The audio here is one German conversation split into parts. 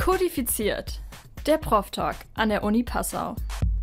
Kodifiziert, der Prof-Talk an der Uni Passau.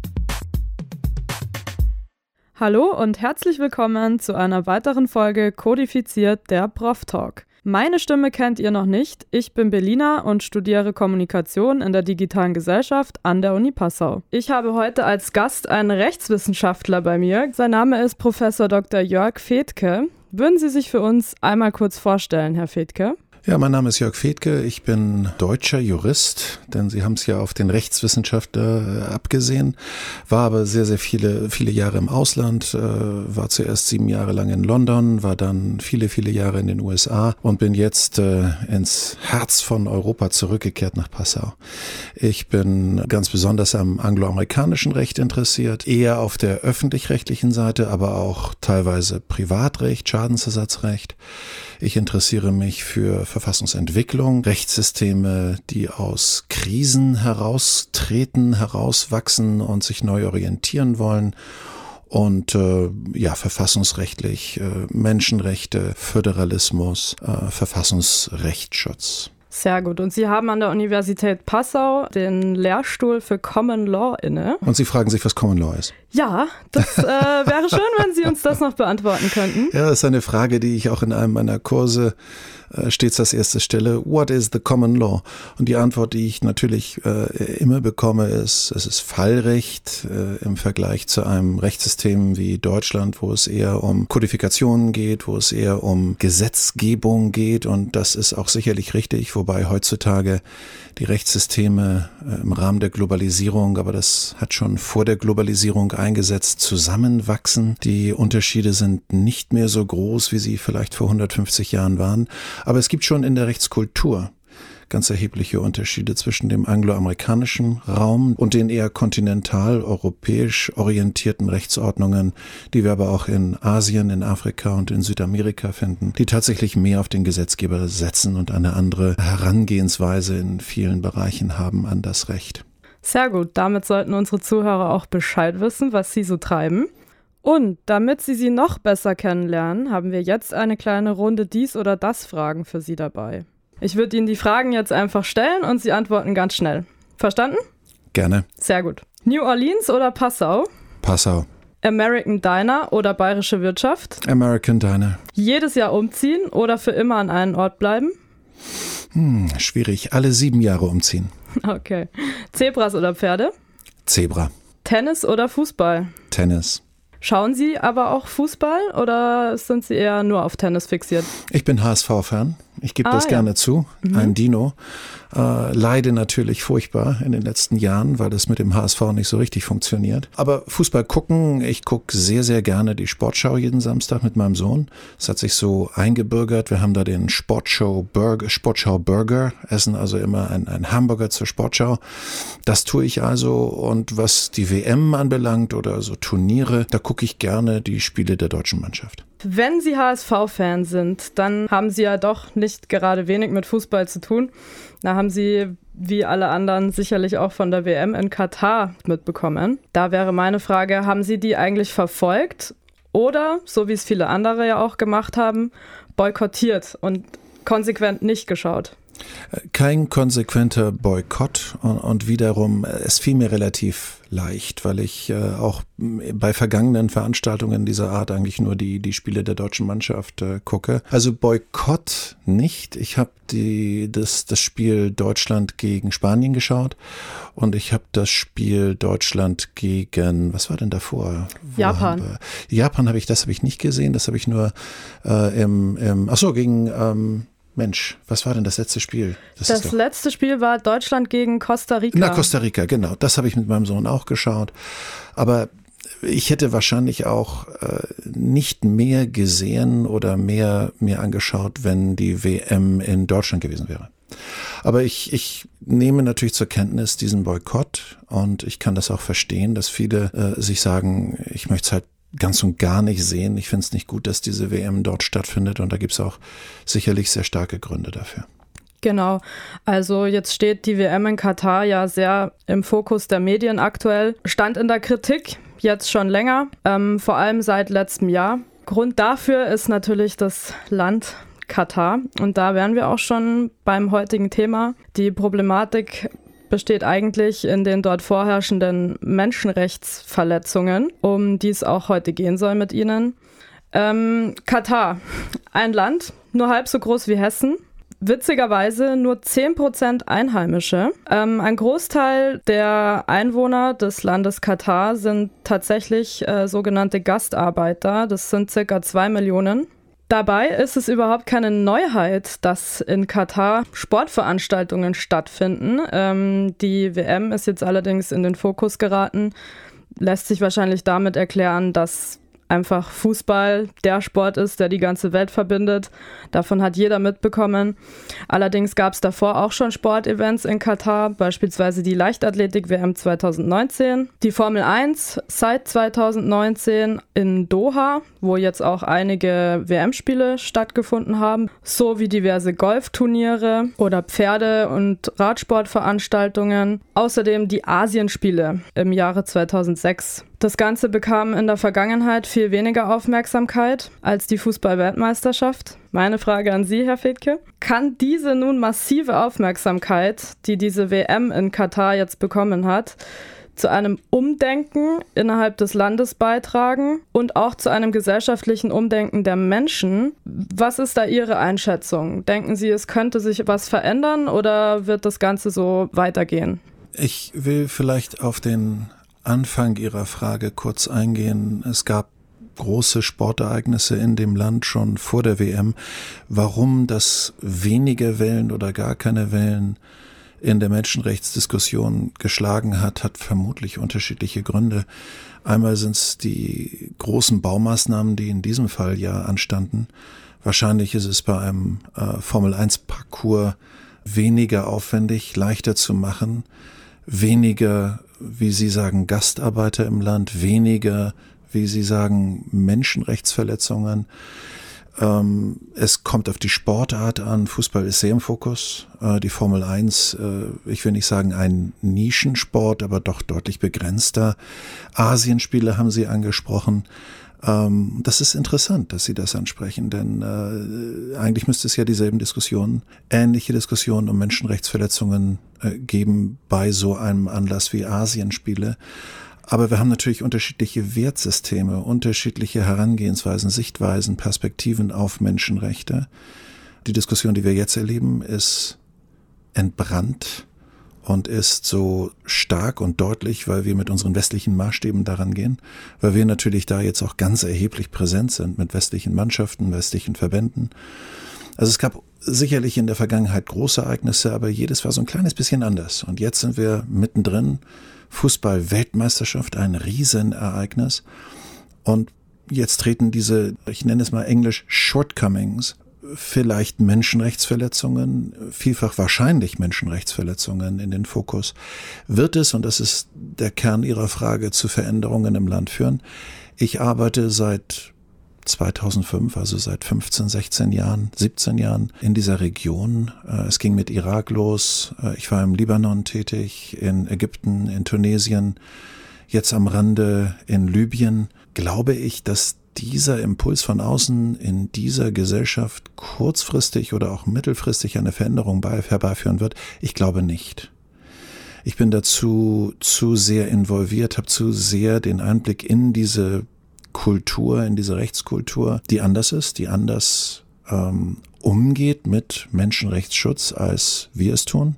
Hallo und herzlich willkommen zu einer weiteren Folge Kodifiziert, der Prof-Talk. Meine Stimme kennt ihr noch nicht. Ich bin Belina und studiere Kommunikation in der digitalen Gesellschaft an der Uni Passau. Ich habe heute als Gast einen Rechtswissenschaftler bei mir. Sein Name ist Professor Dr. Jörg Fedtke. Würden Sie sich für uns einmal kurz vorstellen, Herr Fedtke? Ja, mein Name ist Jörg Fedtke, ich bin deutscher Jurist, denn Sie haben es ja auf den Rechtswissenschaftler abgesehen, war aber sehr, sehr viele Jahre im Ausland, war zuerst 7 Jahre lang in London, war dann viele Jahre in den USA und bin jetzt ins Herz von Europa zurückgekehrt nach Passau. Ich bin ganz besonders am angloamerikanischen Recht interessiert, eher auf der öffentlich-rechtlichen Seite, aber auch teilweise Privatrecht, Schadensersatzrecht. Ich interessiere mich für Verfassungsentwicklung, Rechtssysteme, die aus Krisen heraustreten, herauswachsen und sich neu orientieren wollen. Und verfassungsrechtlich Menschenrechte, Föderalismus, Verfassungsrechtsschutz. Sehr gut. Und Sie haben an der Universität Passau den Lehrstuhl für Common Law inne. Und Sie fragen sich, was Common Law ist? Ja, das wäre schön, wenn Sie uns das noch beantworten könnten. Ja, das ist eine Frage, die ich auch in einem meiner Kurse stets als erste stelle. What is the Common Law? Und die Antwort, die ich natürlich immer bekomme, ist, es ist Fallrecht im Vergleich zu einem Rechtssystem wie Deutschland, wo es eher um Kodifikationen geht, wo es eher um Gesetzgebung geht. Und das ist auch sicherlich richtig, wobei heutzutage die Rechtssysteme im Rahmen der Globalisierung, aber das hat schon vor der Globalisierung eingesetzt, zusammenwachsen. Die Unterschiede sind nicht mehr so groß, wie sie vielleicht vor 150 Jahren waren. Aber es gibt schon in der Rechtskultur ganz erhebliche Unterschiede zwischen dem angloamerikanischen Raum und den eher kontinental-europäisch orientierten Rechtsordnungen, die wir aber auch in Asien, in Afrika und in Südamerika finden, die tatsächlich mehr auf den Gesetzgeber setzen und eine andere Herangehensweise in vielen Bereichen haben an das Recht. Sehr gut, damit sollten unsere Zuhörer auch Bescheid wissen, was Sie so treiben. Und damit Sie noch besser kennenlernen, haben wir jetzt eine kleine Runde Dies- oder Das-Fragen für Sie dabei. Ich würde Ihnen die Fragen jetzt einfach stellen und Sie antworten ganz schnell. Verstanden? Gerne. Sehr gut. New Orleans oder Passau? Passau. American Diner oder bayerische Wirtschaft? American Diner. Jedes Jahr umziehen oder für immer an einem Ort bleiben? Schwierig. Alle 7 Jahre umziehen. Okay. Zebras oder Pferde? Zebra. Tennis oder Fußball? Tennis. Schauen Sie aber auch Fußball oder sind Sie eher nur auf Tennis fixiert? Ich bin HSV-Fan. Ich gebe das gerne zu. Ein Dino. Leide natürlich furchtbar in den letzten Jahren, weil das mit dem HSV nicht so richtig funktioniert. Aber Fußball gucken, ich gucke sehr, sehr gerne die Sportschau jeden Samstag mit meinem Sohn. Das hat sich so eingebürgert. Wir haben da den Sportschau Burger, essen also immer ein Hamburger zur Sportschau. Das tue ich also. Und was die WM anbelangt oder so Turniere, da gucke ich gerne die Spiele der deutschen Mannschaft. Wenn Sie HSV-Fan sind, dann haben Sie ja doch nicht gerade wenig mit Fußball zu tun. Da haben Sie, wie alle anderen, sicherlich auch von der WM in Katar mitbekommen. Da wäre meine Frage, haben Sie die eigentlich verfolgt oder, so wie es viele andere ja auch gemacht haben, boykottiert und konsequent nicht geschaut? Kein konsequenter Boykott und wiederum, es fiel mir relativ leicht, weil ich auch bei vergangenen Veranstaltungen dieser Art eigentlich nur die Spiele der deutschen Mannschaft gucke. Also Boykott nicht. Ich habe das Spiel Deutschland gegen Spanien geschaut und ich habe das Spiel Deutschland gegen, was war denn davor? Japan. Japan habe ich nicht gesehen, das habe ich nur gegen Mensch, was war denn das letzte Spiel? Das letzte Spiel war Deutschland gegen Costa Rica. Na, Costa Rica, genau. Das habe ich mit meinem Sohn auch geschaut. Aber ich hätte wahrscheinlich auch nicht mehr gesehen oder mehr mir angeschaut, wenn die WM in Deutschland gewesen wäre. Aber ich nehme natürlich zur Kenntnis diesen Boykott und ich kann das auch verstehen, dass viele sich sagen, ich möchte es halt ganz und gar nicht sehen. Ich finde es nicht gut, dass diese WM dort stattfindet und da gibt es auch sicherlich sehr starke Gründe dafür. Genau, also jetzt steht die WM in Katar ja sehr im Fokus der Medien aktuell, stand in der Kritik, jetzt schon länger, vor allem seit letztem Jahr. Grund dafür ist natürlich das Land Katar. Und da wären wir auch schon beim heutigen Thema. Die Problematik besteht eigentlich in den dort vorherrschenden Menschenrechtsverletzungen, um die es auch heute gehen soll mit Ihnen. Katar, ein Land, nur halb so groß wie Hessen. Witzigerweise nur 10% Einheimische. Ein Großteil der Einwohner des Landes Katar sind tatsächlich sogenannte Gastarbeiter. Das sind ca. 2 Millionen. Dabei ist es überhaupt keine Neuheit, dass in Katar Sportveranstaltungen stattfinden. Die WM ist jetzt allerdings in den Fokus geraten. Lässt sich wahrscheinlich damit erklären, dass einfach Fußball der Sport ist, der die ganze Welt verbindet. Davon hat jeder mitbekommen. Allerdings gab es davor auch schon Sportevents in Katar, beispielsweise die Leichtathletik-WM 2019, die Formel 1 seit 2019 in Doha, wo jetzt auch einige WM-Spiele stattgefunden haben, sowie diverse Golfturniere oder Pferde- und Radsportveranstaltungen. Außerdem die Asienspiele im Jahre 2006. Das Ganze bekam in der Vergangenheit viel weniger Aufmerksamkeit als die Fußball-Weltmeisterschaft. Meine Frage an Sie, Herr Fedtke. Kann diese nun massive Aufmerksamkeit, die diese WM in Katar jetzt bekommen hat, zu einem Umdenken innerhalb des Landes beitragen und auch zu einem gesellschaftlichen Umdenken der Menschen? Was ist da Ihre Einschätzung? Denken Sie, es könnte sich was verändern oder wird das Ganze so weitergehen? Ich will vielleicht auf den Anfang Ihrer Frage kurz eingehen. Es gab große Sportereignisse in dem Land schon vor der WM. Warum das wenige Wellen oder gar keine Wellen in der Menschenrechtsdiskussion geschlagen hat, hat vermutlich unterschiedliche Gründe. Einmal sind es die großen Baumaßnahmen, die in diesem Fall ja anstanden. Wahrscheinlich ist es bei einem Formel-1-Parcours weniger aufwendig, leichter zu machen, weniger, wie Sie sagen, Gastarbeiter im Land, weniger, wie Sie sagen, Menschenrechtsverletzungen. Es kommt auf die Sportart an. Fußball ist sehr im Fokus. Die Formel 1, ich will nicht sagen ein Nischensport, aber doch deutlich begrenzter. Asienspiele haben Sie angesprochen. Das ist interessant, dass Sie das ansprechen, denn eigentlich müsste es ja dieselben Diskussionen, ähnliche Diskussionen um Menschenrechtsverletzungen geben bei so einem Anlass wie Asienspiele. Aber wir haben natürlich unterschiedliche Wertsysteme, unterschiedliche Herangehensweisen, Sichtweisen, Perspektiven auf Menschenrechte. Die Diskussion, die wir jetzt erleben, ist entbrannt und ist so stark und deutlich, weil wir mit unseren westlichen Maßstäben daran gehen, weil wir natürlich da jetzt auch ganz erheblich präsent sind mit westlichen Mannschaften, westlichen Verbänden. Also es gab sicherlich in der Vergangenheit große Ereignisse, aber jedes war so ein kleines bisschen anders. Und jetzt sind wir mittendrin. Fußball-Weltmeisterschaft, ein Riesenereignis. Und jetzt treten diese, ich nenne es mal englisch, Shortcomings, vielleicht Menschenrechtsverletzungen, vielfach wahrscheinlich Menschenrechtsverletzungen in den Fokus. Wird es, und das ist der Kern Ihrer Frage, zu Veränderungen im Land führen? Ich arbeite seit 2005, also seit 15, 16 Jahren, 17 Jahren in dieser Region. Es ging mit Irak los. Ich war im Libanon tätig, in Ägypten, in Tunesien, jetzt am Rande in Libyen. Glaube ich, dass dieser Impuls von außen in dieser Gesellschaft kurzfristig oder auch mittelfristig eine Veränderung herbeiführen wird? Ich glaube nicht. Ich bin dazu zu sehr involviert, habe zu sehr den Einblick in diese Kultur, in diese Rechtskultur, die anders ist, die anders umgeht mit Menschenrechtsschutz, als wir es tun.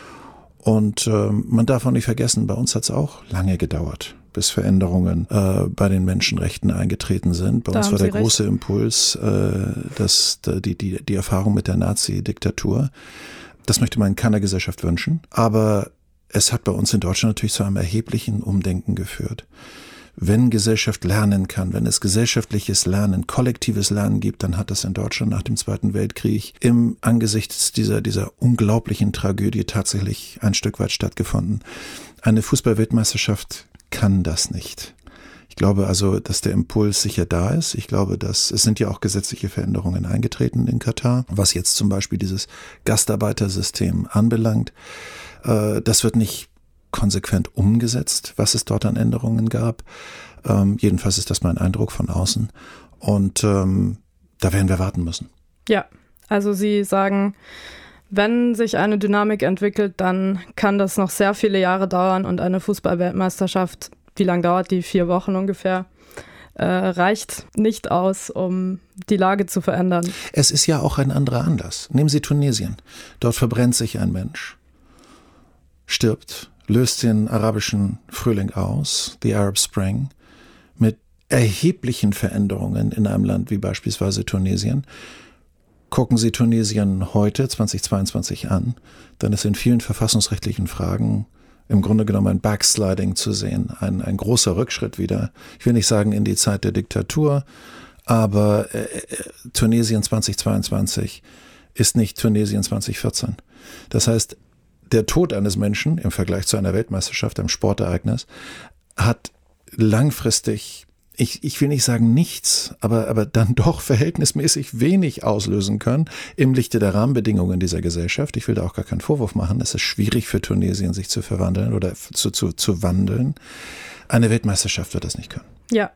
Und man darf auch nicht vergessen, bei uns hat es auch lange gedauert, bis Veränderungen bei den Menschenrechten eingetreten sind. Bei uns war der große Impuls, die Erfahrung mit der Nazi-Diktatur. Das möchte man in keiner Gesellschaft wünschen. Aber es hat bei uns in Deutschland natürlich zu einem erheblichen Umdenken geführt. Wenn Gesellschaft lernen kann, wenn es gesellschaftliches Lernen, kollektives Lernen gibt, dann hat das in Deutschland nach dem Zweiten Weltkrieg im angesichts dieser unglaublichen Tragödie tatsächlich ein Stück weit stattgefunden. Eine Fußball-Weltmeisterschaft kann das nicht. Ich glaube also, dass der Impuls sicher da ist. Ich glaube, dass es sind ja auch gesetzliche Veränderungen eingetreten in Katar, was jetzt zum Beispiel dieses Gastarbeitersystem anbelangt. Das wird nicht konsequent umgesetzt, was es dort an Änderungen gab. Jedenfalls ist das mein Eindruck von außen. Und da werden wir warten müssen. Ja, Also Sie sagen, wenn sich eine Dynamik entwickelt, dann kann das noch sehr viele Jahre dauern und eine Fußball-Weltmeisterschaft, wie lange dauert die? 4 Wochen ungefähr, reicht nicht aus, um die Lage zu verändern. Es ist ja auch ein anderer Anlass. Nehmen Sie Tunesien. Dort verbrennt sich ein Mensch, stirbt, löst den arabischen Frühling aus, the Arab Spring, mit erheblichen Veränderungen in einem Land wie beispielsweise Tunesien. Gucken Sie Tunesien heute, 2022, an, dann ist in vielen verfassungsrechtlichen Fragen im Grunde genommen ein Backsliding zu sehen, ein großer Rückschritt wieder. Ich will nicht sagen in die Zeit der Diktatur, aber Tunesien 2022 ist nicht Tunesien 2014. Das heißt, der Tod eines Menschen im Vergleich zu einer Weltmeisterschaft, einem Sportereignis, hat langfristig, ich will nicht sagen nichts, aber dann doch verhältnismäßig wenig auslösen können im Lichte der Rahmenbedingungen dieser Gesellschaft. Ich will da auch gar keinen Vorwurf machen. Es ist schwierig für Tunesien, sich zu verwandeln oder zu wandeln. Eine Weltmeisterschaft wird das nicht können. Ja.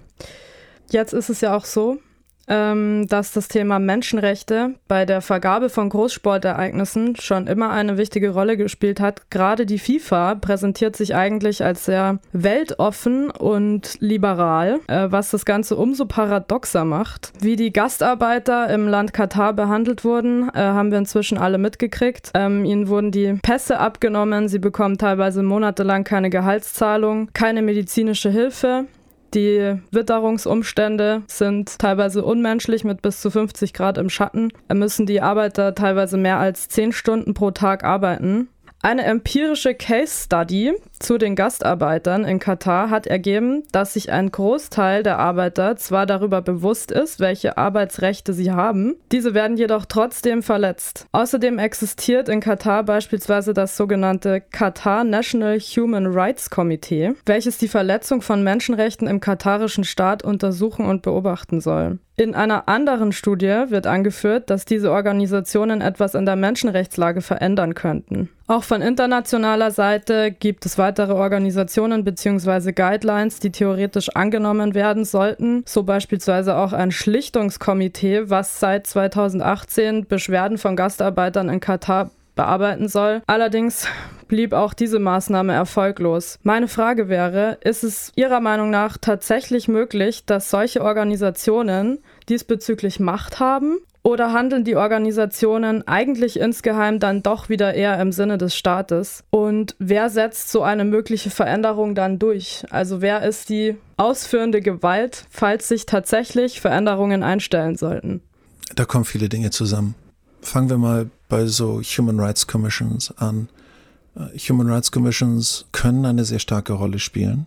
Jetzt ist es ja auch so, dass das Thema Menschenrechte bei der Vergabe von Großsportereignissen schon immer eine wichtige Rolle gespielt hat. Gerade die FIFA präsentiert sich eigentlich als sehr weltoffen und liberal, was das Ganze umso paradoxer macht. Wie die Gastarbeiter im Land Katar behandelt wurden, haben wir inzwischen alle mitgekriegt. Ihnen wurden die Pässe abgenommen, sie bekommen teilweise monatelang keine Gehaltszahlung, keine medizinische Hilfe. Die Witterungsumstände sind teilweise unmenschlich mit bis zu 50 Grad im Schatten. Da müssen die Arbeiter teilweise mehr als 10 Stunden pro Tag arbeiten. Eine empirische Case Study zu den Gastarbeitern in Katar hat ergeben, dass sich ein Großteil der Arbeiter zwar darüber bewusst ist, welche Arbeitsrechte sie haben, diese werden jedoch trotzdem verletzt. Außerdem existiert in Katar beispielsweise das sogenannte Qatar National Human Rights Committee, welches die Verletzung von Menschenrechten im katarischen Staat untersuchen und beobachten soll. In einer anderen Studie wird angeführt, dass diese Organisationen etwas in der Menschenrechtslage verändern könnten. Auch von internationaler Seite gibt es weitere Organisationen bzw. Guidelines, die theoretisch angenommen werden sollten, so beispielsweise auch ein Schlichtungskomitee, was seit 2018 Beschwerden von Gastarbeitern in Katar bearbeiten soll. Allerdings blieb auch diese Maßnahme erfolglos. Meine Frage wäre, ist es Ihrer Meinung nach tatsächlich möglich, dass solche Organisationen diesbezüglich Macht haben? Oder handeln die Organisationen eigentlich insgeheim dann doch wieder eher im Sinne des Staates? Und wer setzt so eine mögliche Veränderung dann durch? Also wer ist die ausführende Gewalt, falls sich tatsächlich Veränderungen einstellen sollten? Da kommen viele Dinge zusammen. Fangen wir mal bei so Human Rights Commissions an. Human Rights Commissions können eine sehr starke Rolle spielen.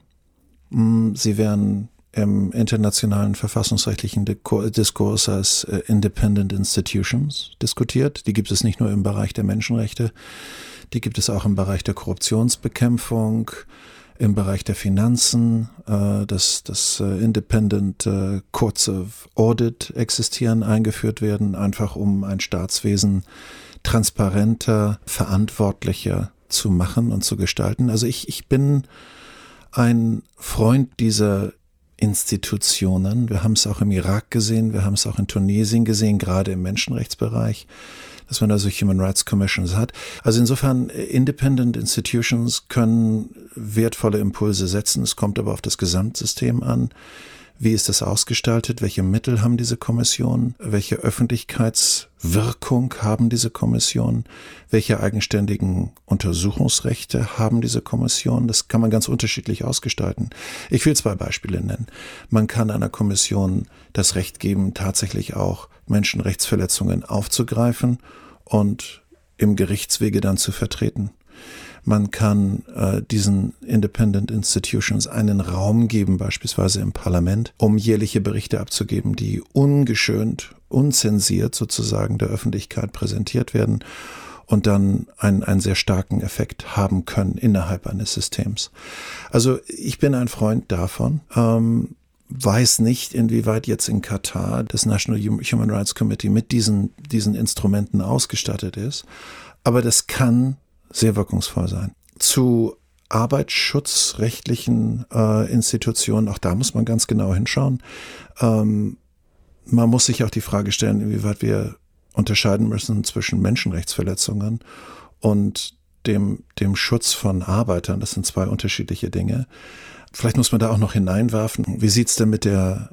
Sie werden im internationalen verfassungsrechtlichen Diskurs als Independent Institutions diskutiert. Die gibt es nicht nur im Bereich der Menschenrechte, die gibt es auch im Bereich der Korruptionsbekämpfung, im Bereich der Finanzen. Das Independent Courts of Audit existieren, eingeführt werden, einfach um ein Staatswesen transparenter, verantwortlicher zu machen und zu gestalten. Also ich bin ein Freund dieser Institutionen. Wir haben es auch im Irak gesehen, wir haben es auch in Tunesien gesehen, gerade im Menschenrechtsbereich, dass man also Human Rights Commissions hat. Also insofern, Independent Institutions können wertvolle Impulse setzen. Es kommt aber auf das Gesamtsystem an. Wie ist das ausgestaltet? Welche Mittel haben diese Kommissionen? Welche Öffentlichkeitswirkung haben diese Kommissionen? Welche eigenständigen Untersuchungsrechte haben diese Kommissionen? Das kann man ganz unterschiedlich ausgestalten. Ich will 2 Beispiele nennen. Man kann einer Kommission das Recht geben, tatsächlich auch Menschenrechtsverletzungen aufzugreifen und im Gerichtswege dann zu vertreten. Man kann diesen Independent Institutions einen Raum geben, beispielsweise im Parlament, um jährliche Berichte abzugeben, die ungeschönt, unzensiert sozusagen der Öffentlichkeit präsentiert werden und dann einen sehr starken Effekt haben können innerhalb eines Systems. Also ich bin ein Freund davon. Weiß nicht, inwieweit jetzt in Katar das National Human Rights Committee mit diesen Instrumenten ausgestattet ist, aber das kann sehr wirkungsvoll sein. Zu arbeitsschutzrechtlichen Institutionen, auch da muss man ganz genau hinschauen. Man muss sich auch die Frage stellen, inwieweit wir unterscheiden müssen zwischen Menschenrechtsverletzungen und dem Schutz von Arbeitern. Das sind zwei unterschiedliche Dinge. Vielleicht muss man da auch noch hineinwerfen, wie sieht es denn mit der,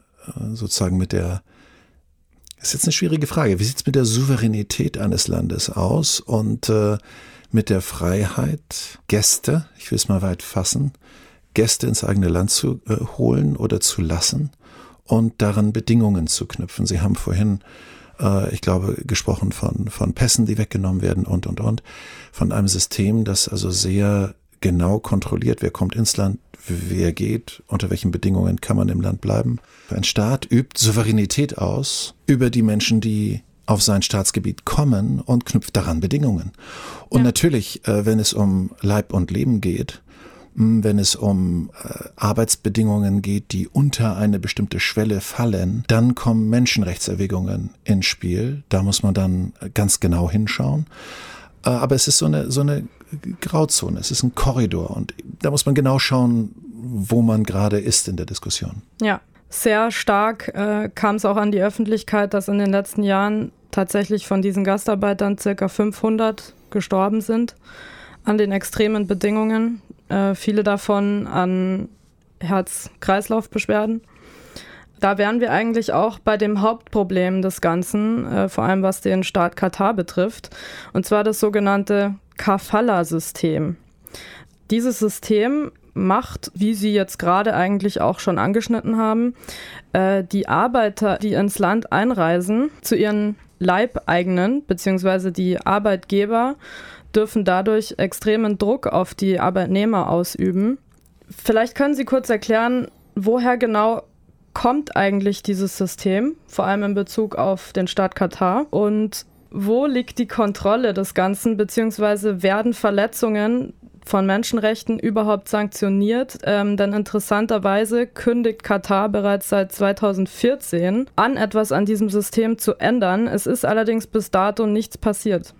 das ist jetzt eine schwierige Frage, wie sieht es mit der Souveränität eines Landes aus und mit der Freiheit, Gäste, ich will es mal weit fassen, Gäste ins eigene Land zu holen oder zu lassen und daran Bedingungen zu knüpfen. Sie haben vorhin, ich glaube, gesprochen von Pässen, die weggenommen werden und. Von einem System, das also sehr genau kontrolliert, wer kommt ins Land, wer geht, unter welchen Bedingungen kann man im Land bleiben. Ein Staat übt Souveränität aus über die Menschen, die auf sein Staatsgebiet kommen und knüpft daran Bedingungen. Und natürlich, wenn es um Leib und Leben geht, wenn es um Arbeitsbedingungen geht, die unter eine bestimmte Schwelle fallen, dann kommen Menschenrechtserwägungen ins Spiel. Da muss man dann ganz genau hinschauen. Aber es ist so eine Grauzone, es ist ein Korridor und da muss man genau schauen, wo man gerade ist in der Diskussion. Ja, sehr stark kam es auch an die Öffentlichkeit, dass in den letzten Jahren tatsächlich von diesen Gastarbeitern ca. 500 gestorben sind an den extremen Bedingungen. Viele davon an Herz-Kreislauf-Beschwerden. Da wären wir eigentlich auch bei dem Hauptproblem des Ganzen, vor allem was den Staat Katar betrifft, und zwar das sogenannte Kafala-System. Dieses System macht, wie Sie jetzt gerade eigentlich auch schon angeschnitten haben, die Arbeiter, die ins Land einreisen, zu ihren Leibeigenen, beziehungsweise die Arbeitgeber, dürfen dadurch extremen Druck auf die Arbeitnehmer ausüben. Vielleicht können Sie kurz erklären, woher genau kommt eigentlich dieses System, vor allem in Bezug auf den Staat Katar, und wo liegt die Kontrolle des Ganzen, beziehungsweise werden Verletzungen von Menschenrechten überhaupt sanktioniert? Denn interessanterweise kündigt Katar bereits seit 2014 an, etwas an diesem System zu ändern. Es ist allerdings bis dato nichts passiert.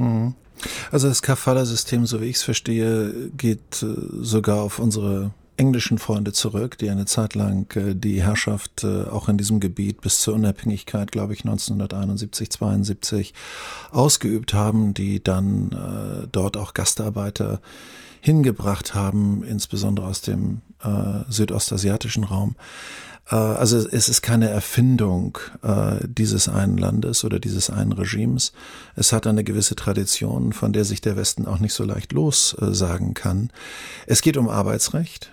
Also das Kafala-System, so wie ich es verstehe, geht sogar auf unsere englischen Freunde zurück, die eine Zeit lang die Herrschaft auch in diesem Gebiet bis zur Unabhängigkeit, glaube ich, 1971, 72 ausgeübt haben, die dann dort auch Gastarbeiter hingebracht haben, insbesondere aus dem südostasiatischen Raum. Also es ist keine Erfindung dieses einen Landes oder dieses einen Regimes. Es hat eine gewisse Tradition, von der sich der Westen auch nicht so leicht lossagen kann. Es geht um Arbeitsrecht.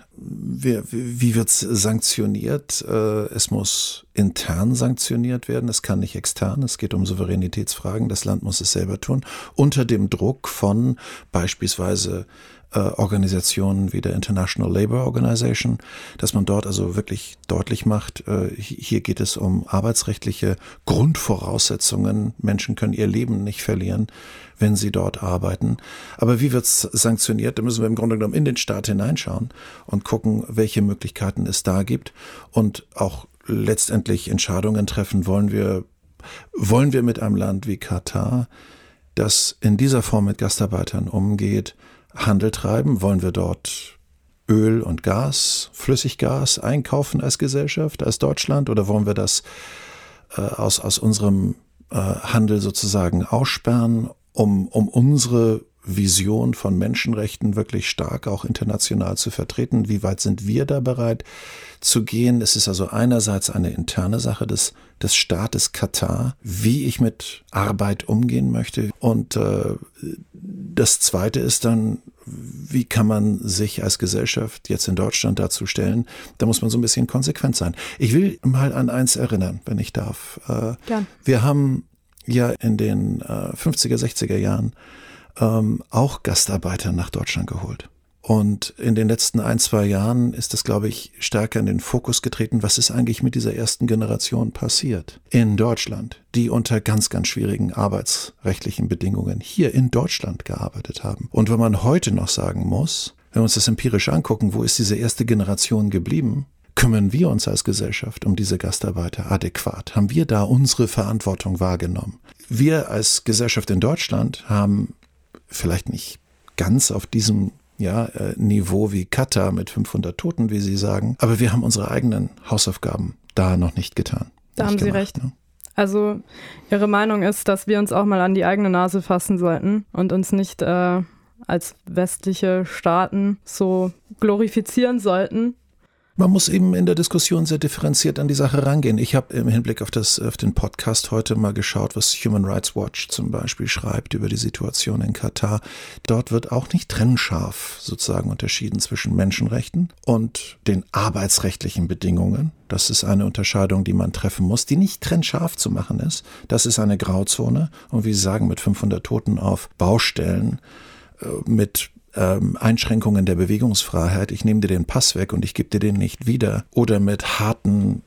Wie wird es sanktioniert? Es muss intern sanktioniert werden. Es kann nicht extern. Es geht um Souveränitätsfragen. Das Land muss es selber tun. Unter dem Druck von beispielsweise Organisationen wie der International Labour Organization, dass man dort also wirklich deutlich macht, hier geht es um arbeitsrechtliche Grundvoraussetzungen. Menschen können ihr Leben nicht verlieren, wenn sie dort arbeiten. Aber wie wird es sanktioniert? Da müssen wir im Grunde genommen in den Staat hineinschauen und gucken, welche Möglichkeiten es da gibt und auch letztendlich Entscheidungen treffen. Wollen wir mit einem Land wie Katar, das in dieser Form mit Gastarbeitern umgeht, Handel treiben? Wollen wir dort Öl und Gas, Flüssiggas einkaufen als Gesellschaft, als Deutschland? Oder wollen wir das aus unserem Handel sozusagen aussperren, um unsere Vision von Menschenrechten wirklich stark auch international zu vertreten? Wie weit sind wir da bereit zu gehen? Es ist also einerseits eine interne Sache des Staates Katar, wie ich mit Arbeit umgehen möchte. Und das Zweite ist dann, wie kann man sich als Gesellschaft jetzt in Deutschland dazu stellen? Da muss man so ein bisschen konsequent sein. Ich will mal an eins erinnern, wenn ich darf. Wir haben ja in den 50er, 60er Jahren auch Gastarbeiter nach Deutschland geholt. Und in den letzten 1-2 Jahren ist das, glaube ich, stärker in den Fokus getreten. Was ist eigentlich mit dieser ersten Generation passiert in Deutschland, die unter ganz, ganz schwierigen arbeitsrechtlichen Bedingungen hier in Deutschland gearbeitet haben? Und wenn man heute noch sagen muss, wenn wir uns das empirisch angucken, wo ist diese erste Generation geblieben? Kümmern wir uns als Gesellschaft um diese Gastarbeiter adäquat? Haben wir da unsere Verantwortung wahrgenommen? Wir als Gesellschaft in Deutschland haben vielleicht nicht ganz auf diesem Niveau wie Katar mit 500 Toten, wie Sie sagen, aber wir haben unsere eigenen Hausaufgaben da noch nicht getan. Da haben Sie recht. Ne? Also Ihre Meinung ist, dass wir uns auch mal an die eigene Nase fassen sollten und uns nicht als westliche Staaten so glorifizieren sollten. Man muss eben in der Diskussion sehr differenziert an die Sache rangehen. Ich habe im Hinblick auf den Podcast heute mal geschaut, was Human Rights Watch zum Beispiel schreibt über die Situation in Katar. Dort wird auch nicht trennscharf sozusagen unterschieden zwischen Menschenrechten und den arbeitsrechtlichen Bedingungen. Das ist eine Unterscheidung, die man treffen muss, die nicht trennscharf zu machen ist. Das ist eine Grauzone. Und wie Sie sagen, mit 500 Toten auf Baustellen, mit Einschränkungen der Bewegungsfreiheit, ich nehme dir den Pass weg und ich gebe dir den nicht wieder, oder mit harten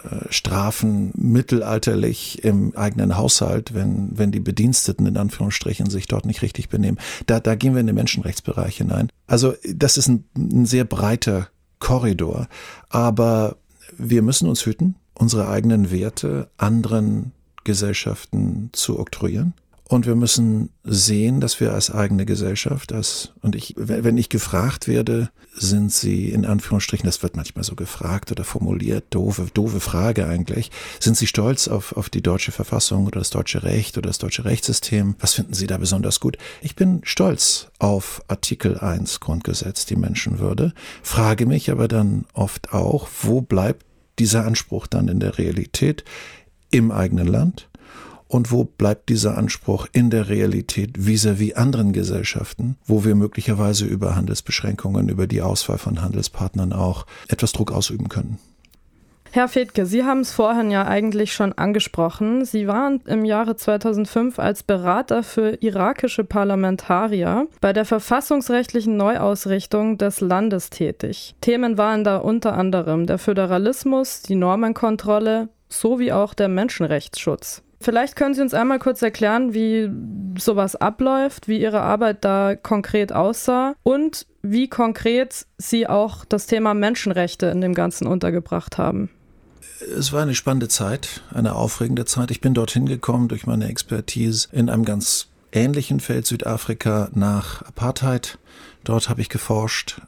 Strafen mittelalterlich im eigenen Haushalt, wenn die Bediensteten in Anführungsstrichen sich dort nicht richtig benehmen. Da gehen wir in den Menschenrechtsbereich hinein. Also das ist ein sehr breiter Korridor, aber wir müssen uns hüten, unsere eigenen Werte anderen Gesellschaften zu oktroyieren. Und wir müssen sehen, dass wir als eigene Gesellschaft, wenn ich gefragt werde, sind Sie in Anführungsstrichen, das wird manchmal so gefragt oder formuliert, doofe Frage eigentlich, sind Sie stolz auf die deutsche Verfassung oder das deutsche Recht oder das deutsche Rechtssystem? Was finden Sie da besonders gut? Ich bin stolz auf Artikel 1 Grundgesetz, die Menschenwürde, frage mich aber dann oft auch, wo bleibt dieser Anspruch dann in der Realität im eigenen Land? Und wo bleibt dieser Anspruch in der Realität vis-à-vis anderen Gesellschaften, wo wir möglicherweise über Handelsbeschränkungen, über die Auswahl von Handelspartnern auch etwas Druck ausüben können? Herr Fedke, Sie haben es vorhin ja eigentlich schon angesprochen. Sie waren im Jahre 2005 als Berater für irakische Parlamentarier bei der verfassungsrechtlichen Neuausrichtung des Landes tätig. Themen waren da unter anderem der Föderalismus, die Normenkontrolle sowie auch der Menschenrechtsschutz. Vielleicht können Sie uns einmal kurz erklären, wie sowas abläuft, wie Ihre Arbeit da konkret aussah und wie konkret Sie auch das Thema Menschenrechte in dem Ganzen untergebracht haben. Es war eine spannende Zeit, eine aufregende Zeit. Ich bin dorthin gekommen durch meine Expertise in einem ganz ähnlichen Feld, Südafrika, nach Apartheid. Dort habe ich geforscht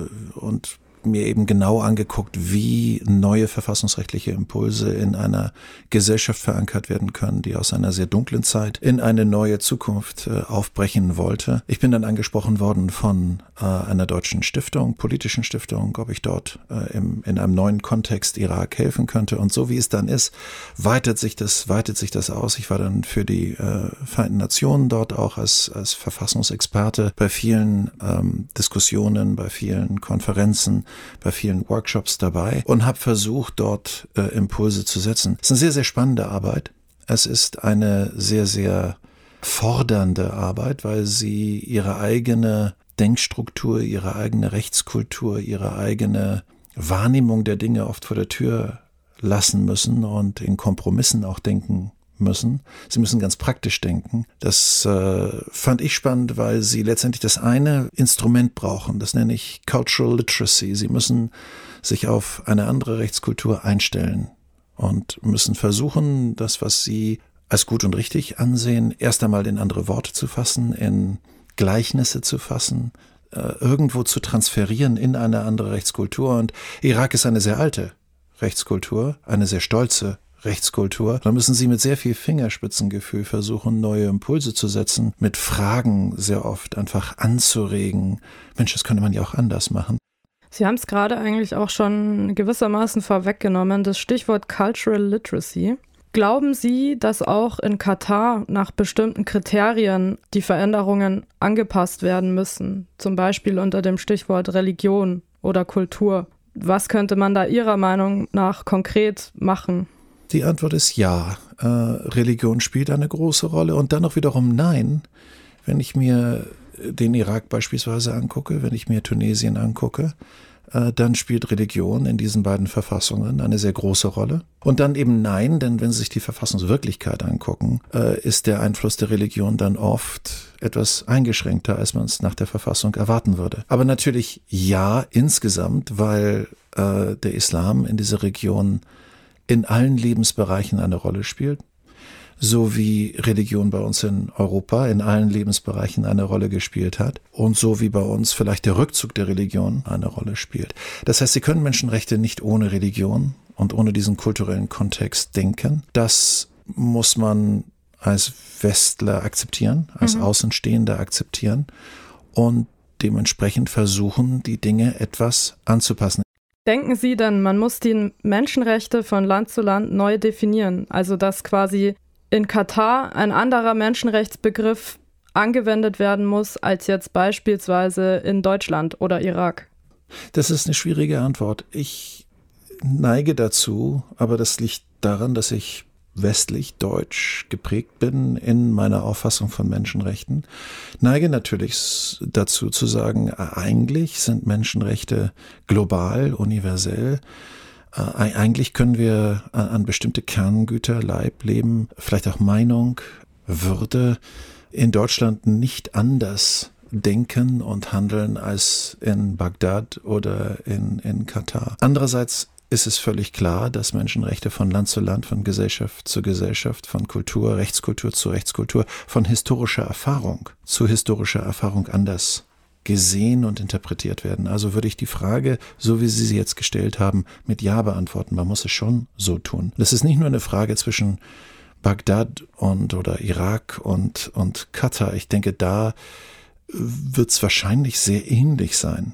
und mir eben genau angeguckt, wie neue verfassungsrechtliche Impulse in einer Gesellschaft verankert werden können, die aus einer sehr dunklen Zeit in eine neue Zukunft aufbrechen wollte. Ich bin dann angesprochen worden von einer deutschen Stiftung, politischen Stiftung, ob ich dort in einem neuen Kontext Irak helfen könnte. Und so wie es dann ist, weitet sich das aus. Ich war dann für die Vereinten Nationen dort auch als Verfassungsexperte bei vielen Diskussionen, bei vielen Konferenzen, bei vielen Workshops dabei und habe versucht, dort Impulse zu setzen. Es ist eine sehr, sehr spannende Arbeit. Es ist eine sehr, sehr fordernde Arbeit, weil sie ihre eigene Denkstruktur, ihre eigene Rechtskultur, ihre eigene Wahrnehmung der Dinge oft vor der Tür lassen müssen und in Kompromissen auch denken müssen. Sie müssen ganz praktisch denken. Das fand ich spannend, weil sie letztendlich das eine Instrument brauchen. Das nenne ich Cultural Literacy. Sie müssen sich auf eine andere Rechtskultur einstellen und müssen versuchen, das, was sie als gut und richtig ansehen, erst einmal in andere Worte zu fassen, in Gleichnisse zu fassen, irgendwo zu transferieren in eine andere Rechtskultur. Und Irak ist eine sehr alte Rechtskultur, eine sehr stolze Rechtskultur. Da müssen Sie mit sehr viel Fingerspitzengefühl versuchen, neue Impulse zu setzen, mit Fragen sehr oft einfach anzuregen. Mensch, das könnte man ja auch anders machen. Sie haben es gerade eigentlich auch schon gewissermaßen vorweggenommen, das Stichwort Cultural Literacy. Glauben Sie, dass auch in Katar nach bestimmten Kriterien die Veränderungen angepasst werden müssen? Zum Beispiel unter dem Stichwort Religion oder Kultur. Was könnte man da Ihrer Meinung nach konkret machen? Die Antwort ist ja. Religion spielt eine große Rolle und dann auch wiederum nein. Wenn ich mir den Irak beispielsweise angucke, wenn ich mir Tunesien angucke, dann spielt Religion in diesen beiden Verfassungen eine sehr große Rolle. Und dann eben nein, denn wenn Sie sich die Verfassungswirklichkeit angucken, ist der Einfluss der Religion dann oft etwas eingeschränkter, als man es nach der Verfassung erwarten würde. Aber natürlich ja insgesamt, weil der Islam in dieser Region in allen Lebensbereichen eine Rolle spielt, so wie Religion bei uns in Europa in allen Lebensbereichen eine Rolle gespielt hat und so wie bei uns vielleicht der Rückzug der Religion eine Rolle spielt. Das heißt, Sie können Menschenrechte nicht ohne Religion und ohne diesen kulturellen Kontext denken. Das muss man als Westler akzeptieren, als Außenstehender akzeptieren und dementsprechend versuchen, die Dinge etwas anzupassen. Denken Sie denn, man muss die Menschenrechte von Land zu Land neu definieren? Also dass quasi in Katar ein anderer Menschenrechtsbegriff angewendet werden muss, als jetzt beispielsweise in Deutschland oder Irak? Das ist eine schwierige Antwort. Ich neige dazu, aber das liegt daran, dass ich westlich-deutsch geprägt bin in meiner Auffassung von Menschenrechten. Neige natürlich dazu zu sagen, eigentlich sind Menschenrechte global, universell. Eigentlich können wir an bestimmte Kerngüter, Leib, Leben, vielleicht auch Meinung, Würde in Deutschland nicht anders denken und handeln als in Bagdad oder in Katar. Andererseits ist es völlig klar, dass Menschenrechte von Land zu Land, von Gesellschaft zu Gesellschaft, von Kultur, Rechtskultur zu Rechtskultur, von historischer Erfahrung zu historischer Erfahrung anders gesehen und interpretiert werden. Also würde ich die Frage, so wie Sie sie jetzt gestellt haben, mit Ja beantworten. Man muss es schon so tun. Das ist nicht nur eine Frage zwischen Bagdad oder Irak und Katar. Ich denke, da wird es wahrscheinlich sehr ähnlich sein,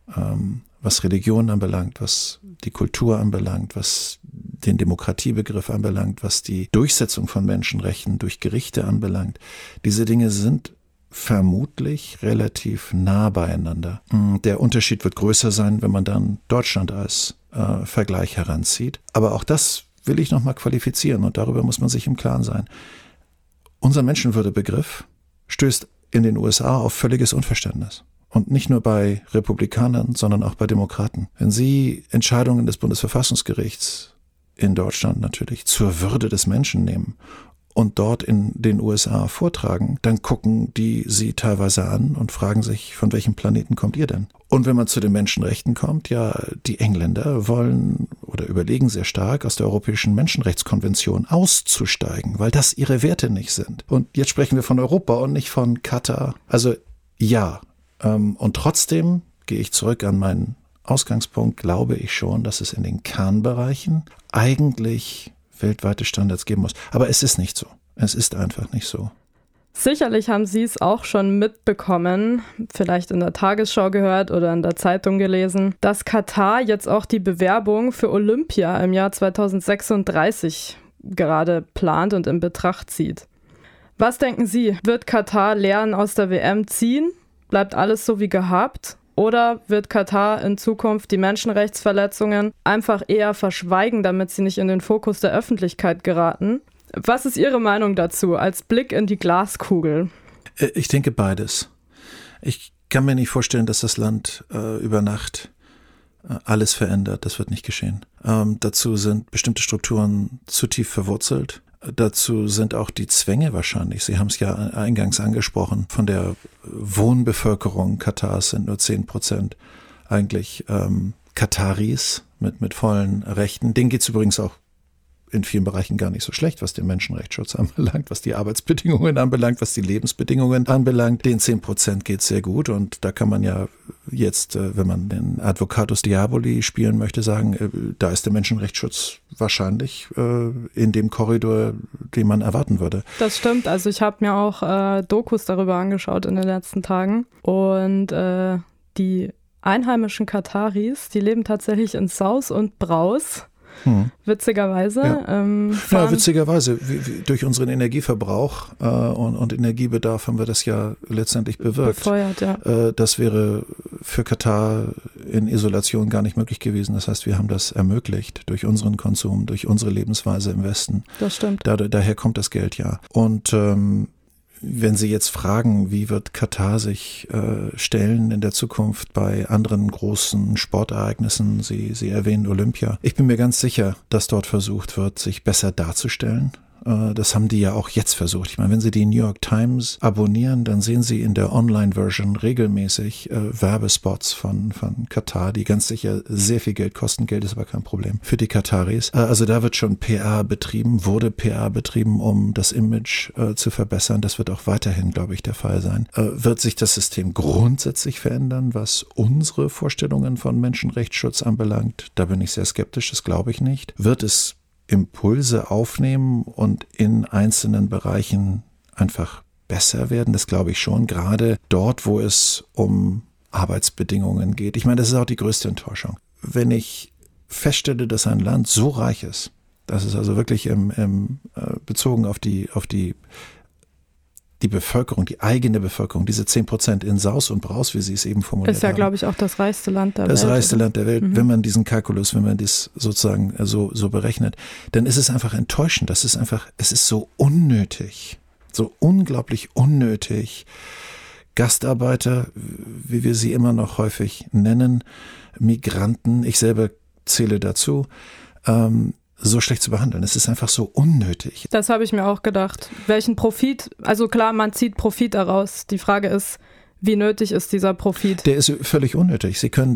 was Religion anbelangt, was die Kultur anbelangt, was den Demokratiebegriff anbelangt, was die Durchsetzung von Menschenrechten durch Gerichte anbelangt. Diese Dinge sind vermutlich relativ nah beieinander. Der Unterschied wird größer sein, wenn man dann Deutschland als Vergleich heranzieht. Aber auch das will ich nochmal qualifizieren und darüber muss man sich im Klaren sein. Unser Menschenwürdebegriff stößt in den USA auf völliges Unverständnis. Und nicht nur bei Republikanern, sondern auch bei Demokraten. Wenn Sie Entscheidungen des Bundesverfassungsgerichts in Deutschland natürlich zur Würde des Menschen nehmen und dort in den USA vortragen, dann gucken die Sie teilweise an und fragen sich, von welchem Planeten kommt ihr denn? Und wenn man zu den Menschenrechten kommt, ja, die Engländer wollen oder überlegen sehr stark, aus der Europäischen Menschenrechtskonvention auszusteigen, weil das ihre Werte nicht sind. Und jetzt sprechen wir von Europa und nicht von Katar. Also ja, und trotzdem gehe ich zurück an meinen Ausgangspunkt, glaube ich schon, dass es in den Kernbereichen eigentlich weltweite Standards geben muss. Aber es ist nicht so. Es ist einfach nicht so. Sicherlich haben Sie es auch schon mitbekommen, vielleicht in der Tagesschau gehört oder in der Zeitung gelesen, dass Katar jetzt auch die Bewerbung für Olympia im Jahr 2036 gerade plant und in Betracht zieht. Was denken Sie, wird Katar Lehren aus der WM ziehen? Bleibt alles so wie gehabt? Oder wird Katar in Zukunft die Menschenrechtsverletzungen einfach eher verschweigen, damit sie nicht in den Fokus der Öffentlichkeit geraten? Was ist Ihre Meinung dazu als Blick in die Glaskugel? Ich denke beides. Ich kann mir nicht vorstellen, dass das Land über Nacht alles verändert. Das wird nicht geschehen. Dazu sind bestimmte Strukturen zu tief verwurzelt. Dazu sind auch die Zwänge wahrscheinlich. Sie haben es ja eingangs angesprochen. Von der Wohnbevölkerung Katars sind nur 10% eigentlich Kataris mit vollen Rechten. Denen geht es übrigens auch in vielen Bereichen gar nicht so schlecht, was den Menschenrechtsschutz anbelangt, was die Arbeitsbedingungen anbelangt, was die Lebensbedingungen anbelangt. Den 10% geht es sehr gut und da kann man ja jetzt, wenn man den Advocatus Diaboli spielen möchte, sagen, da ist der Menschenrechtsschutz wahrscheinlich in dem Korridor, den man erwarten würde. Das stimmt, also ich habe mir auch Dokus darüber angeschaut in den letzten Tagen und die einheimischen Kataris, die leben tatsächlich in Saus und Braus. Witzigerweise. Ja, witzigerweise. Durch unseren Energieverbrauch und Energiebedarf haben wir das ja letztendlich bewirkt. Befeuert, ja. Das wäre für Katar in Isolation gar nicht möglich gewesen. Das heißt, wir haben das ermöglicht durch unseren Konsum, durch unsere Lebensweise im Westen. Das stimmt. Daher kommt das Geld ja. Und wenn Sie jetzt fragen, wie wird Katar sich stellen in der Zukunft bei anderen großen Sportereignissen, Sie erwähnen Olympia. Ich bin mir ganz sicher, dass dort versucht wird, sich besser darzustellen. Das haben die ja auch jetzt versucht. Ich meine, wenn Sie die New York Times abonnieren, dann sehen Sie in der Online-Version regelmäßig Werbespots von Katar, die ganz sicher sehr viel Geld kosten. Geld ist aber kein Problem für die Kataris. Also da wird schon PR betrieben, wurde PR betrieben, um das Image zu verbessern. Das wird auch weiterhin, glaube ich, der Fall sein. Wird sich das System grundsätzlich verändern, was unsere Vorstellungen von Menschenrechtsschutz anbelangt? Da bin ich sehr skeptisch, das glaube ich nicht. Wird es Impulse aufnehmen und in einzelnen Bereichen einfach besser werden. Das glaube ich schon, gerade dort, wo es um Arbeitsbedingungen geht. Ich meine, das ist auch die größte Enttäuschung. Wenn ich feststelle, dass ein Land so reich ist, dass es also wirklich bezogen auf die Bevölkerung, die eigene Bevölkerung, diese 10% in Saus und Braus, wie Sie es eben formuliert haben. Ist ja, glaube ich, auch das reichste Land der Welt. Das reichste Land der Welt, wenn man diesen Kalkulus, wenn man das sozusagen so berechnet, dann ist es einfach enttäuschend. Es ist so unnötig, so unglaublich unnötig. Gastarbeiter, wie wir sie immer noch häufig nennen, Migranten, ich selber zähle dazu, so schlecht zu behandeln. Es ist einfach so unnötig. Das habe ich mir auch gedacht. Welchen Profit, also klar, man zieht Profit daraus. Die Frage ist, wie nötig ist dieser Profit? Der ist völlig unnötig. Sie können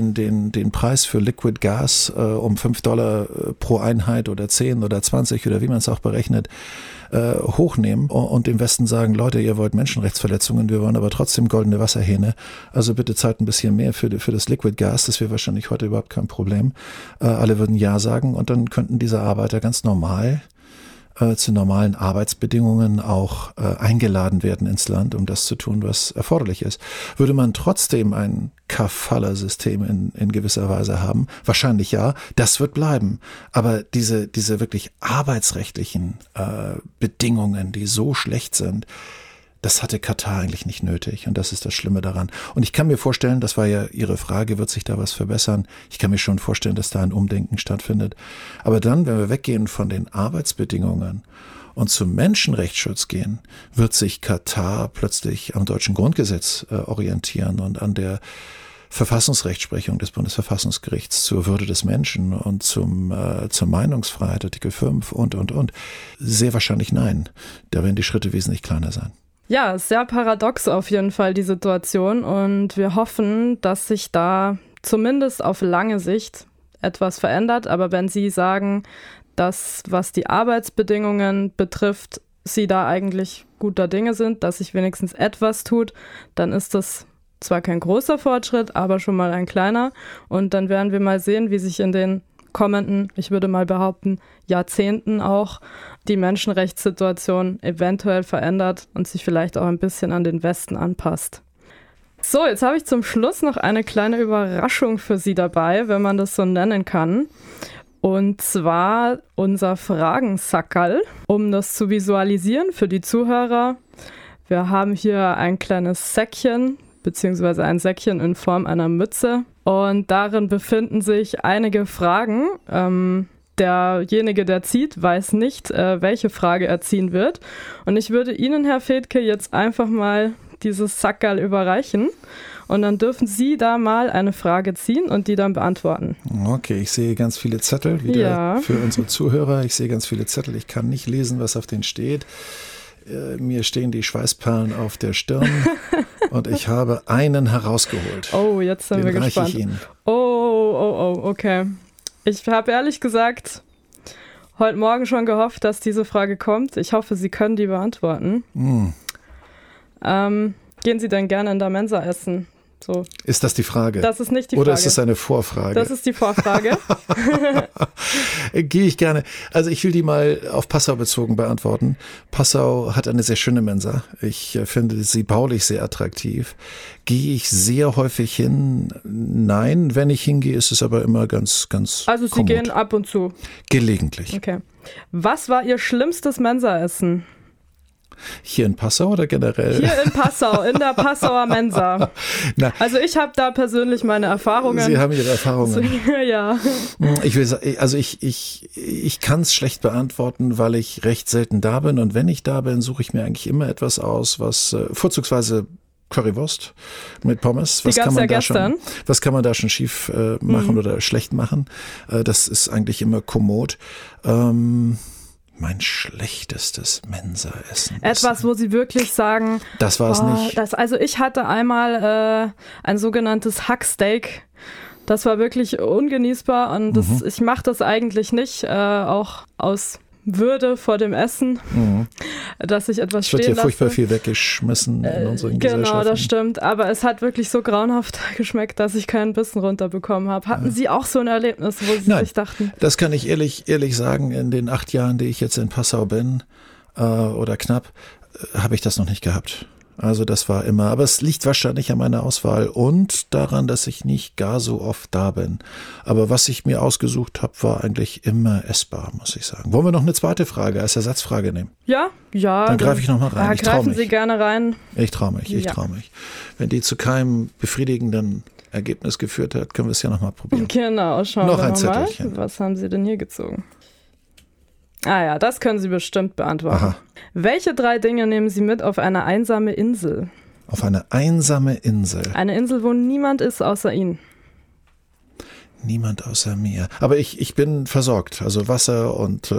den Preis für Liquid Gas um $5 pro Einheit oder 10 oder 20 oder wie man es auch berechnet, hochnehmen und dem Westen sagen, Leute, ihr wollt Menschenrechtsverletzungen, wir wollen aber trotzdem goldene Wasserhähne. Also bitte zahlt ein bisschen mehr für das Liquid Gas. Das wäre wahrscheinlich heute überhaupt kein Problem. Alle würden Ja sagen und dann könnten diese Arbeiter ganz normal zu normalen Arbeitsbedingungen auch eingeladen werden ins Land, um das zu tun, was erforderlich ist. Würde man trotzdem ein Kafala-System in gewisser Weise haben? Wahrscheinlich ja, das wird bleiben. Aber diese wirklich arbeitsrechtlichen Bedingungen, die so schlecht sind, das hatte Katar eigentlich nicht nötig und das ist das Schlimme daran. Und ich kann mir vorstellen, das war ja Ihre Frage, wird sich da was verbessern? Ich kann mir schon vorstellen, dass da ein Umdenken stattfindet. Aber dann, wenn wir weggehen von den Arbeitsbedingungen und zum Menschenrechtsschutz gehen, wird sich Katar plötzlich am deutschen Grundgesetz orientieren und an der Verfassungsrechtsprechung des Bundesverfassungsgerichts zur Würde des Menschen und zur Meinungsfreiheit, Artikel 5 und. Sehr wahrscheinlich nein. Da werden die Schritte wesentlich kleiner sein. Ja, sehr paradox auf jeden Fall die Situation und wir hoffen, dass sich da zumindest auf lange Sicht etwas verändert. Aber wenn Sie sagen, dass was die Arbeitsbedingungen betrifft, Sie da eigentlich guter Dinge sind, dass sich wenigstens etwas tut, dann ist das zwar kein großer Fortschritt, aber schon mal ein kleiner. Und dann werden wir mal sehen, wie sich in den kommenden, ich würde mal behaupten, Jahrzehnten auch die Menschenrechtssituation eventuell verändert und sich vielleicht auch ein bisschen an den Westen anpasst. So, jetzt habe ich zum Schluss noch eine kleine Überraschung für Sie dabei, wenn man das so nennen kann. Und zwar unser Fragensackerl, um das zu visualisieren für die Zuhörer. Wir haben hier ein kleines Säckchen, beziehungsweise ein Säckchen in Form einer Mütze. Und darin befinden sich einige Fragen. Derjenige, der zieht, weiß nicht, welche Frage er ziehen wird. Und ich würde Ihnen, Herr Fedke, jetzt einfach mal dieses Sackerl überreichen. Und dann dürfen Sie da mal eine Frage ziehen und die dann beantworten. Okay, ich sehe ganz viele Zettel wieder für unsere Zuhörer. Ich sehe ganz viele Zettel. Ich kann nicht lesen, was auf denen steht. Mir stehen die Schweißperlen auf der Stirn und ich habe einen herausgeholt. Oh, jetzt sind wir gespannt. Ich Ihnen. Oh, okay. Ich habe ehrlich gesagt heute Morgen schon gehofft, dass diese Frage kommt. Ich hoffe, Sie können die beantworten. Gehen Sie denn gerne in der Mensa essen? So. Ist das die Frage? Das ist nicht die Frage. Oder ist es eine Vorfrage? Das ist die Vorfrage. Gehe ich gerne. Also ich will die mal auf Passau bezogen beantworten. Passau hat eine sehr schöne Mensa. Ich finde sie baulich sehr attraktiv. Gehe ich sehr häufig hin? Nein, wenn ich hingehe, ist es aber immer ganz Also Sie kommod. gehen ab und zu? Gelegentlich. Okay. Was war Ihr schlimmstes Mensaessen? Hier in Passau oder generell? Hier in Passau, in der Passauer Mensa. Na, also ich habe da persönlich meine Erfahrungen. Sie haben Ihre Erfahrungen. Ja. Ich will sagen, also ich kann es schlecht beantworten, weil ich recht selten da bin. Und wenn ich da bin, suche ich mir eigentlich immer etwas aus, was vorzugsweise Currywurst mit Pommes. Was kann man da schon schief machen oder schlecht machen? Das ist eigentlich immer kommod. Mein schlechtestes Mensaessen. Etwas, wo Sie wirklich sagen, das war es nicht. Also ich hatte einmal ein sogenanntes Hacksteak. Das war wirklich ungenießbar und ich mache das eigentlich nicht, auch aus würde vor dem Essen, dass ich etwas stehen lasse. Es wird hier furchtbar viel weggeschmissen in unseren Gesellschaften. Genau, das stimmt. Aber es hat wirklich so grauenhaft geschmeckt, dass ich keinen Bissen runterbekommen habe. Hatten Sie auch so ein Erlebnis, wo Sie sich dachten? Das kann ich ehrlich sagen, in den 8 Jahren, die ich jetzt in Passau bin, oder knapp, habe ich das noch nicht gehabt. Also das war immer, aber es liegt wahrscheinlich an meiner Auswahl und daran, dass ich nicht gar so oft da bin. Aber was ich mir ausgesucht habe, war eigentlich immer essbar, muss ich sagen. Wollen wir noch eine zweite Frage als Ersatzfrage nehmen? Ja. Dann greife ich noch mal rein. Greifen Sie gerne rein. Ich traue mich. Wenn die zu keinem befriedigenden Ergebnis geführt hat, können wir es ja noch mal probieren. Genau, schauen noch wir ein mal. Zettelchen. Was haben Sie denn hier gezogen? Ah ja, das können Sie bestimmt beantworten. Aha. Welche 3 Dinge nehmen Sie mit auf eine einsame Insel? Auf eine einsame Insel? Eine Insel, wo niemand ist außer Ihnen. Niemand außer mir. Aber ich bin versorgt. Also Wasser und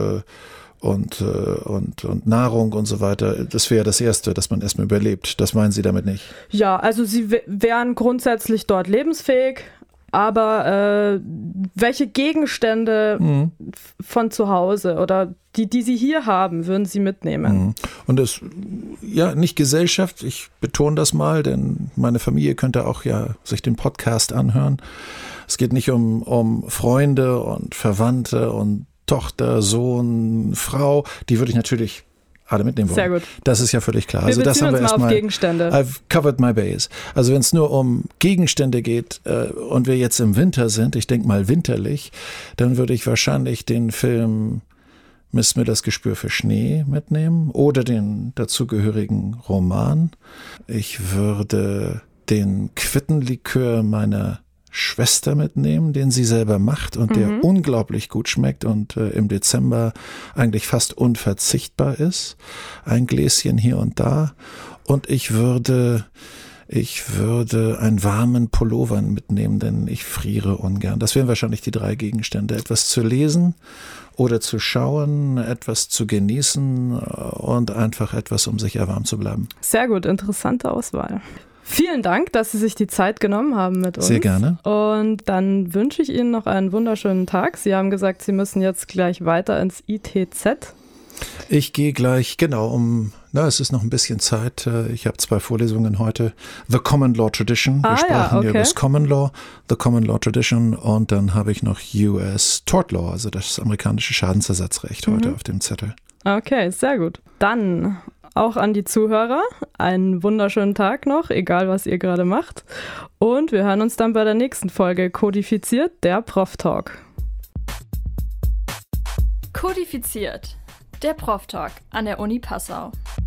Nahrung und so weiter. Das wäre das Erste, dass man erstmal überlebt. Das meinen Sie damit nicht? Ja, also Sie wären grundsätzlich dort lebensfähig. Aber welche Gegenstände von zu Hause oder die Sie hier haben, würden Sie mitnehmen? Und das, nicht Gesellschaft, ich betone das mal, denn meine Familie könnte auch sich den Podcast anhören. Es geht nicht um Freunde und Verwandte und Tochter, Sohn, Frau. Die würde ich natürlich alle mitnehmen wollen. Sehr gut. Das ist ja völlig klar. Wir beziehen uns mal auf Gegenstände. I've covered my base. Also wenn es nur um Gegenstände geht und wir jetzt im Winter sind, ich denke mal winterlich, dann würde ich wahrscheinlich den Film Miss Millers Gespür für Schnee mitnehmen oder den dazugehörigen Roman. Ich würde den Quittenlikör meiner Schwester mitnehmen, den sie selber macht und der unglaublich gut schmeckt und im Dezember eigentlich fast unverzichtbar ist. Ein Gläschen hier und da. Und ich würde einen warmen Pullover mitnehmen, denn ich friere ungern. Das wären wahrscheinlich die 3 Gegenstände. Etwas zu lesen oder zu schauen, etwas zu genießen und einfach etwas, um sich erwarmt zu bleiben. Sehr gut, interessante Auswahl. Vielen Dank, dass Sie sich die Zeit genommen haben mit uns. Sehr gerne. Und dann wünsche ich Ihnen noch einen wunderschönen Tag. Sie haben gesagt, Sie müssen jetzt gleich weiter ins ITZ. Ich gehe gleich, es ist noch ein bisschen Zeit. Ich habe 2 Vorlesungen heute. The Common Law Tradition. Wir sprachen über das Common Law, The Common Law Tradition und dann habe ich noch US Tort Law, also das amerikanische Schadensersatzrecht heute auf dem Zettel. Okay, sehr gut. Dann auch an die Zuhörer einen wunderschönen Tag noch, egal was ihr gerade macht. Und wir hören uns dann bei der nächsten Folge Kodifiziert, der Prof-Talk. Kodifiziert, der Prof-Talk an der Uni Passau.